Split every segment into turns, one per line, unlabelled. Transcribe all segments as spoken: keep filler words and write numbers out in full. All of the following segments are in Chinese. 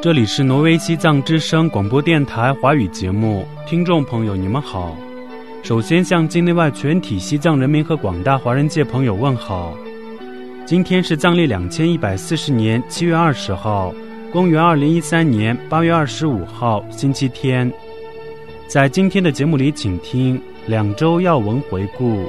这里是挪威西藏之声广播电台华语节目，听众朋友你们好。首先向境内外全体西藏人民和广大华人界朋友问好。今天是藏历两千一百四十年七月二十号，公元二零一三年八月二十五号，星期天。在今天的节目里，请听两周要闻回顾。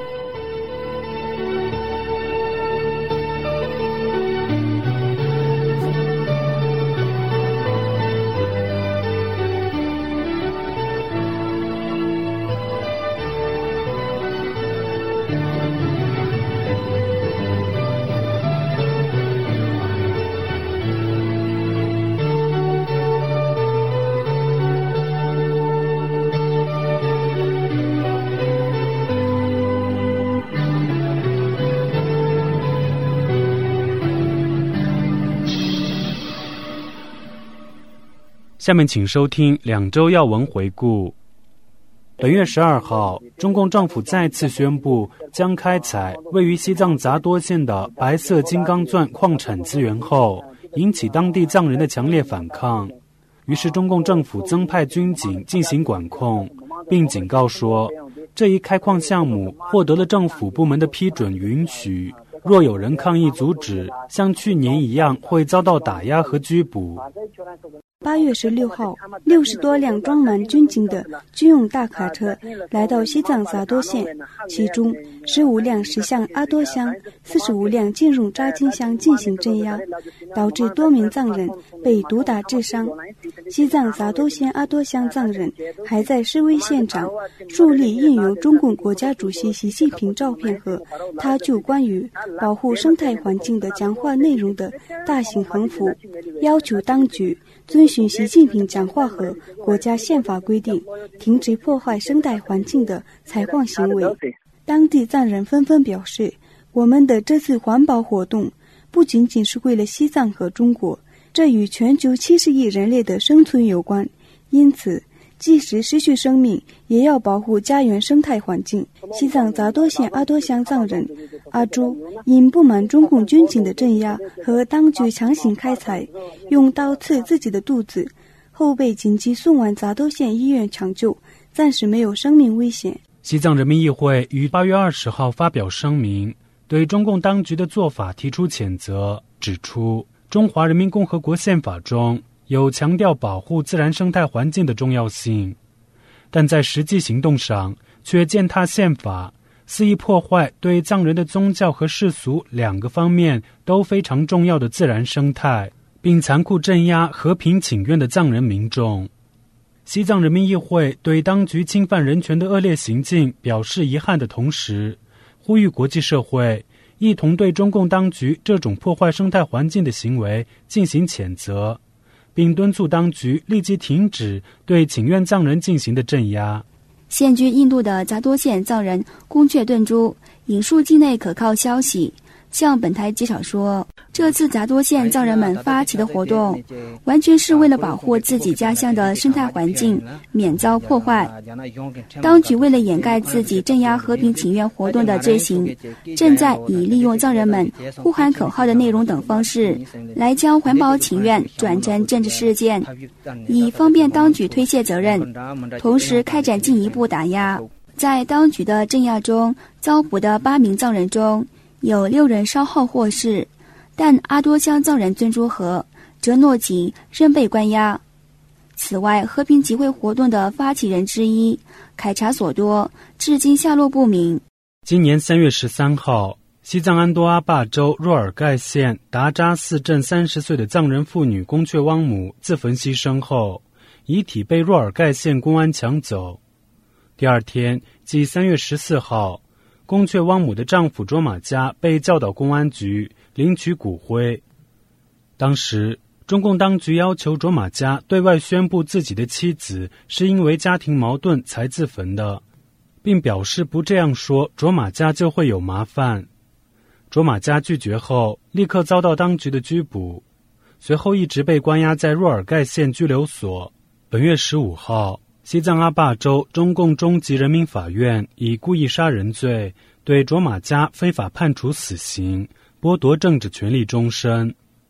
下面请收听两周要闻回顾。本月十二号，中共政府再次宣布将开采位于西藏杂多县的白色金刚钻矿产资源后，引起当地藏人的强烈反抗。于是中共政府增派军警进行管控，并警告说，这一开矿项目获得了政府部门的批准允许，若有人抗议阻止，像去年一样会遭到打压和拘捕。
八月十六号，六十多辆装满军警的军用大卡车来到西藏杂多县，其中十五辆驶向阿多乡，四十五辆进入扎金乡进行镇压，导致多名藏人被毒打致伤。西藏杂多县阿多乡藏人还在示威现场树立印有中共国家主席习近平照片和他就关于保护生态环境的讲话内容的大型横幅，要求当局遵循习近平讲话和国家宪法规定，停止破坏生态环境的采矿行为。当地藏人纷纷表示，我们的这次环保活动不仅仅是为了西藏和中国，这与全球七十亿人类的生存有关，因此即使失去生命也要保护家园生态环境。西藏杂多县阿多乡藏人阿朱因不满中共军警的镇压和当局强行开采，用刀刺自己的肚子，后被紧急送往杂多县医院抢救，暂时没有生命危险。
西藏人民议会于八月二十号发表声明，对中共当局的做法提出谴责，指出中华人民共和国宪法中有强调保护自然生态环境的重要性，但在实际行动上却践踏宪法，肆意破坏对藏人的宗教和世俗两个方面都非常重要的自然生态，并残酷镇压和平请愿的藏人民众。西藏人民议会对当局侵犯人权的恶劣行径表示遗憾的同时，呼吁国际社会一同对中共当局这种破坏生态环境的行为进行谴责，并敦促当局立即停止对请愿藏人进行的镇压。
现居印度的杂多县藏人宫阙顿珠引述境内可靠消息，向本台介绍说，这次杂多县藏人们发起的活动完全是为了保护自己家乡的生态环境免遭破坏。当局为了掩盖自己镇压和平请愿活动的罪行，正在以利用藏人们呼喊口号的内容等方式来将环保请愿转成政治事件，以方便当局推卸责任，同时开展进一步打压。在当局的镇压中遭捕的八名藏人中，有六人稍后获释，但阿多乡藏人尊珠和哲诺吉仍被关押。此外，和平集会活动的发起人之一凯查索多至今下落不明。
今年三月十三号，西藏安多阿坝州若尔盖县达扎寺镇三十岁的藏人妇女宫阙汪母自焚牺牲后，遗体被若尔盖县公安抢走。第二天，即三月十四号，宫阙汪母的丈夫卓玛嘉被叫到公安局领取骨灰。当时中共当局要求卓玛嘉对外宣布自己的妻子是因为家庭矛盾才自焚的，并表示不这样说卓玛嘉就会有麻烦。卓玛嘉拒绝后立刻遭到当局的拘捕，随后一直被关押在若尔盖县拘留所。本月十五号，西藏阿坝州中共中级人民法院以故意杀人罪对卓玛嘉非法判处死刑，剥夺政治权利终身。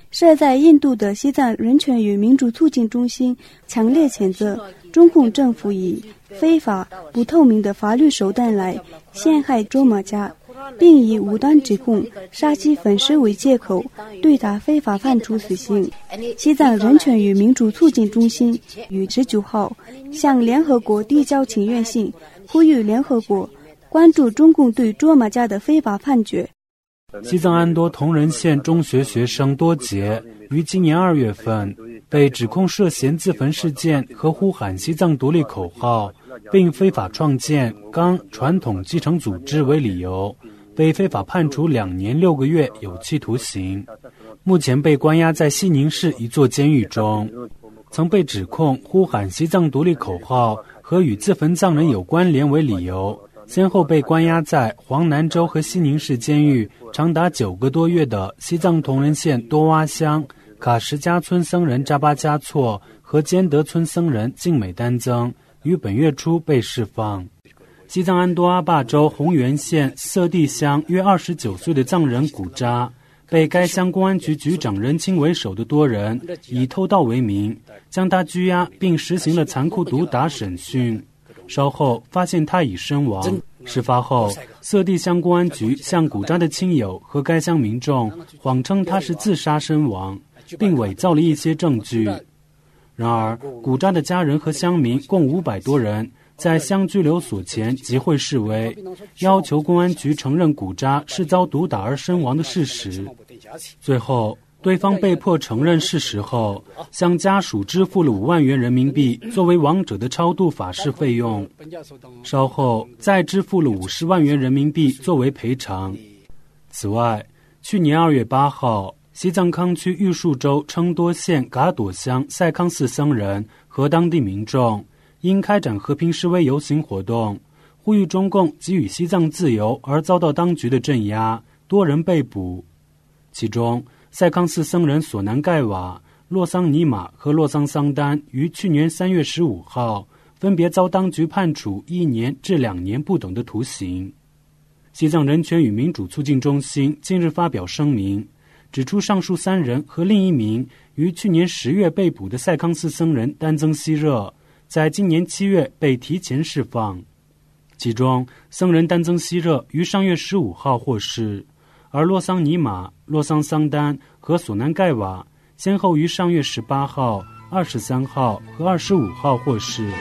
设在印度的西藏人权与民主促进中心强烈谴责中共政府以非法不透明的法律手段来陷害卓玛家，并以无端指控杀鸡焚尸为借口对他非法判处死刑。西藏人权与民主促进中心于十九号向联合国递交请愿信，呼吁联合国关注中共对卓玛家的非法判决。
西藏安多同仁县中学学生多杰于今年二月份被指控涉嫌自焚事件和呼喊西藏独立口号，并非法创建刚传统继承组织为理由，被非法判处两年六个月有期徒刑，目前被关押在西宁市一座监狱中。曾被指控呼喊西藏独立口号和与自焚藏人有关联为理由，先后被关押在黄南州和西宁市监狱长达九个多月的西藏同仁县多洼乡卡什家村僧人扎巴嘉措和坚德村僧人净美丹增于本月初被释放。西藏安多阿坝州红源县色地乡约二十九岁的藏人古扎，被该乡公安局局长任清为首的多人以偷盗为名，将他拘押并实行了残酷毒打审讯。稍后发现他已身亡。事发后，色地乡公安局向古扎的亲友和该乡民众谎称他是自杀身亡，并伪造了一些证据。然而，古扎的家人和乡民共五百多人在乡拘留所前集会示威，要求公安局承认古扎是遭毒打而身亡的事实。最后，对方被迫承认事实后，向家属支付了五万元人民币作为亡者的超度法事费用，稍后再支付了五十万元人民币作为赔偿。此外，去年二月八号，西藏康区玉树州称多县嘎朵乡赛康寺僧人和当地民众因开展和平示威游行活动，呼吁中共给予西藏自由而遭到当局的镇压，多人被捕。其中，赛康寺僧人索南盖瓦、洛桑尼玛和洛桑桑丹于去年三月十五号分别遭当局判处一年至两年不等的徒刑。西藏人权与民主促进中心近日发表声明，指出上述三人和另一名于去年十月被捕的赛康寺僧人丹增希热，在今年七月被提前释放。其中，僧人丹增希热于上月十五号获释，而洛桑尼玛、洛桑桑丹和索南盖瓦先后于上月十八号、二十三号和二十五号获释。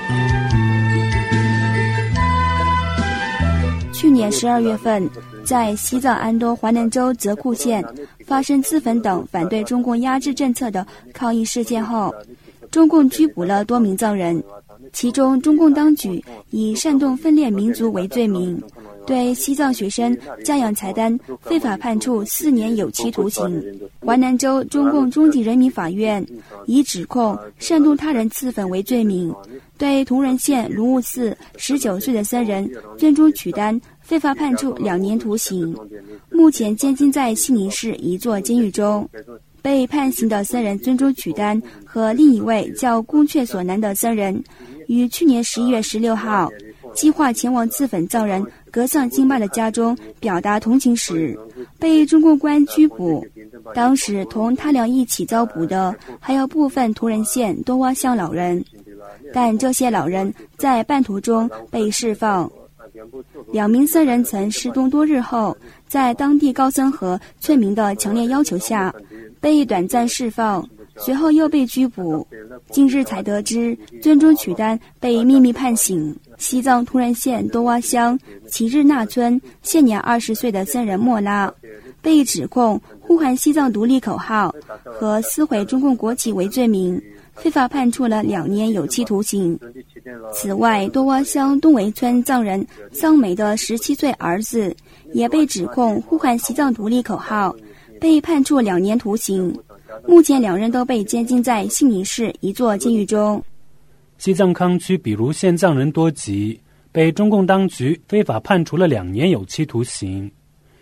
去年十二月份，在西藏安多华南州泽库县发生自焚等反对中共压制政策的抗议事件后，中共拘捕了多名藏人，其中中共当局以煽动分裂民族为罪名，对西藏学生嘉养才丹非法判处四年有期徒刑。华南州中共中级人民法院以指控煽动他人自焚为罪名，对同仁县卢悟寺十九岁的僧人尊珠曲丹非法判处两年徒刑，目前监禁在西宁市一座监狱中。被判刑的僧人尊珠曲丹和另一位叫宫阙索南的僧人，于去年十一月十六号计划前往自焚藏人格桑金巴的家中表达同情时，被中共公安拘捕。当时同他俩一起遭捕的还有部分同仁县多洼乡老人，但这些老人在半途中被释放。两名僧人曾失踪多日后，在当地高僧和村民的强烈要求下被短暂释放，随后又被拘捕。近日才得知尊珠曲丹被秘密判刑。西藏突然县多洼乡齐日纳村现年二十岁的僧人莫拉，被指控呼喊西藏独立口号和撕毁中共国旗为罪名，非法判处了两年有期徒刑。此外，多洼乡东围村藏人桑美的十七岁儿子也被指控呼喊西藏独立口号，被判处两年徒刑。目前两人都被监禁在西宁市一座监狱中。
西藏康区比如县藏人多吉被中共当局非法判处了两年有期徒刑。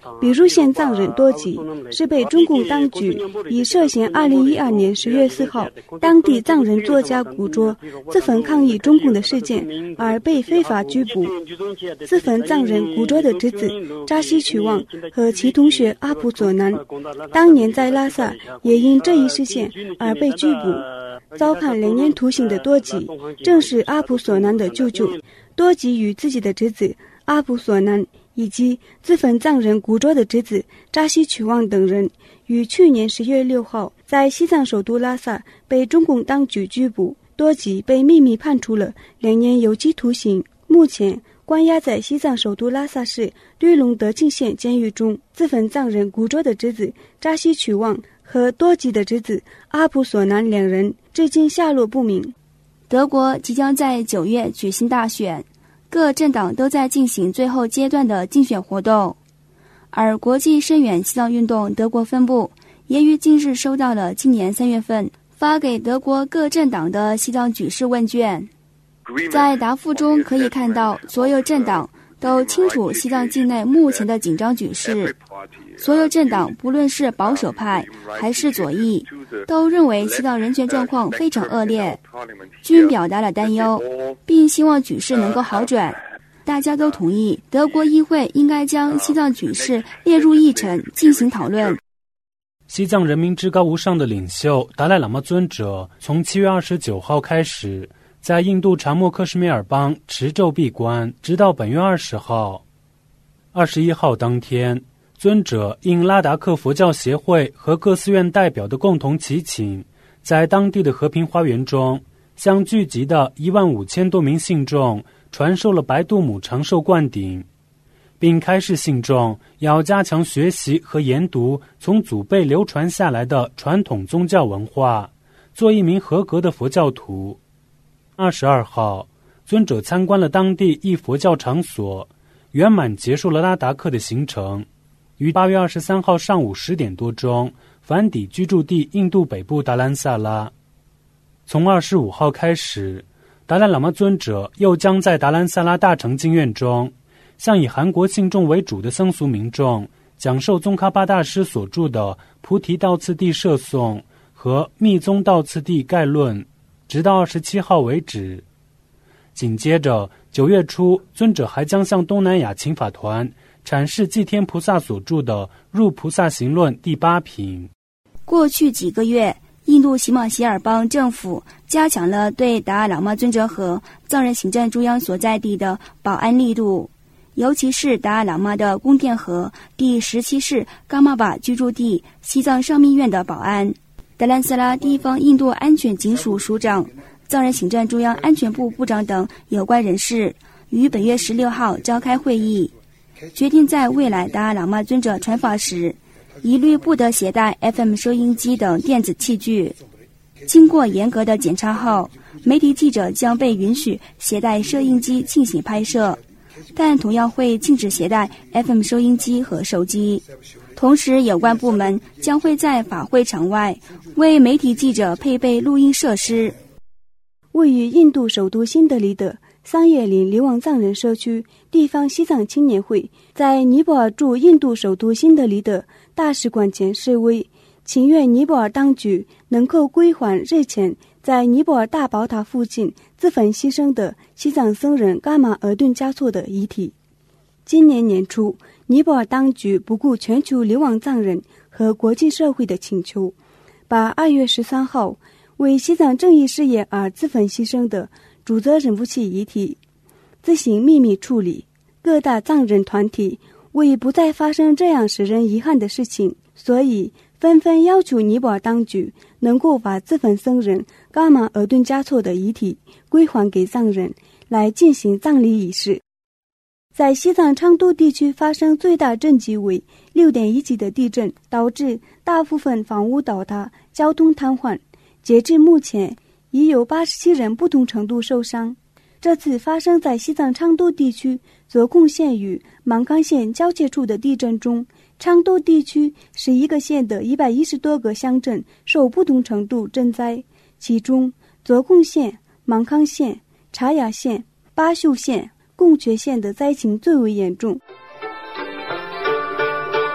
比如县藏人多吉是被中共当局以涉嫌二零一二年十月四号当地藏人作家古卓自焚抗议中共的事件而被非法拘捕。自焚藏人古卓的侄子扎西曲旺和其同学阿普索南当年在拉萨也因这一事件而被拘捕，遭判两年徒刑的多吉正是阿普索南的舅舅。多吉与自己的侄子阿普索南以及自焚藏人古卓的侄子扎西曲旺等人于去年十月六号在西藏首都拉萨被中共当局拘捕，多吉被秘密判处了两年有期徒刑，目前关押在西藏首都拉萨市绿龙德庆县监狱中。自焚藏人古卓的侄子扎西曲旺和多吉的侄子阿普索南两人至今下落不明。
德国即将在九月举行大选，各政党都在进行最后阶段的竞选活动，而国际声援西藏运动德国分部也于近日收到了今年三月份发给德国各政党的西藏举世问卷。在答复中可以看到，所有政党都清楚西藏境内目前的紧张局势，所有政党不论是保守派还是左翼都认为西藏人权状况非常恶劣，均表达了担忧，并希望局势能够好转。大家都同意德国议会应该将西藏局势列入议程进行讨论。
西藏人民至高无上的领袖达赖喇嘛尊者从七月二十九号开始在印度查谟克什米尔邦持咒闭关，直到本月二十号。二十一号当天，尊者应拉达克佛教协会和各寺院代表的共同祈请，在当地的和平花园中，向聚集的一万五千多名信众传授了白度母长寿灌顶，并开示信众要加强学习和研读从祖辈流传下来的传统宗教文化，做一名合格的佛教徒。二十二号，尊者参观了当地一佛教场所，圆满结束了拉达克的行程，于八月二十三号上午十点多钟返抵居住地印度北部达兰萨拉。从二十五号开始，达赖喇嘛尊者又将在达兰萨拉大成经院中，向以韩国信众为主的僧俗民众讲授宗喀巴大师所著的《菩提道次第摄颂》和《密宗道次第概论》，直到二十七号为止。紧接着九月初，尊者还将向东南亚请法团阐释济天菩萨所著的《入菩萨行论》第八品。
过去几个月，印度喜马歇尔邦政府加强了对达赖喇嘛尊者和藏人行政中央所在地的保安力度，尤其是达赖喇嘛的宫殿和第十七世噶玛巴居住地西藏上密院的保安。达兰萨拉地方印度安全警署署长、藏人行政中央安全部部长等有关人士于本月十六号召开会议，决定在未来达赖喇嘛尊者传法时，一律不得携带 F M 收音机等电子器具。经过严格的检查后，媒体记者将被允许携带摄影机进行拍摄，但同样会禁止携带 F M 收音机和手机。同时，有关部门将会在法会场外为媒体记者配备录音设施。
位于印度首都新德里的桑叶林流亡藏人社区地方西藏青年会在尼泊尔驻印度首都新德里的大使馆前示威，请愿尼泊尔当局能够归还日前在尼泊尔大宝塔附近自焚牺牲的西藏僧人噶玛尔顿嘉措的遗体。今年年初，尼泊尔当局不顾全球流亡藏人和国际社会的请求，把二月十三号为西藏正义事业而自焚牺牲的主责人夫妻遗体自行秘密处理。各大藏人团体为不再发生这样使人遗憾的事情，所以纷纷要求尼泊尔当局能够把自焚僧人噶玛尔顿嘉措的遗体归还给藏人，来进行葬礼仪式。在西藏昌都地区发生最大震级为 六点一 级的地震，导致大部分房屋倒塌，交通瘫痪。截至目前，已有八十七人不同程度受伤。这次发生在西藏昌都地区左贡县与芒康县交界处的地震中，昌都地区十一个县的一百一十多个乡镇受不同程度震灾，其中左贡县、芒康县、查雅县、巴秀县、贡觉县的灾情最为严重。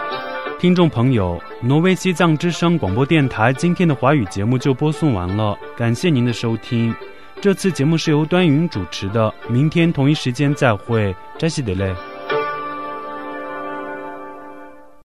听众朋友，挪威西藏之声广播电台今天的华语节目就播送完了，感谢您的收听。这次节目是由端云主持的，明天同一时间再会，扎西德勒。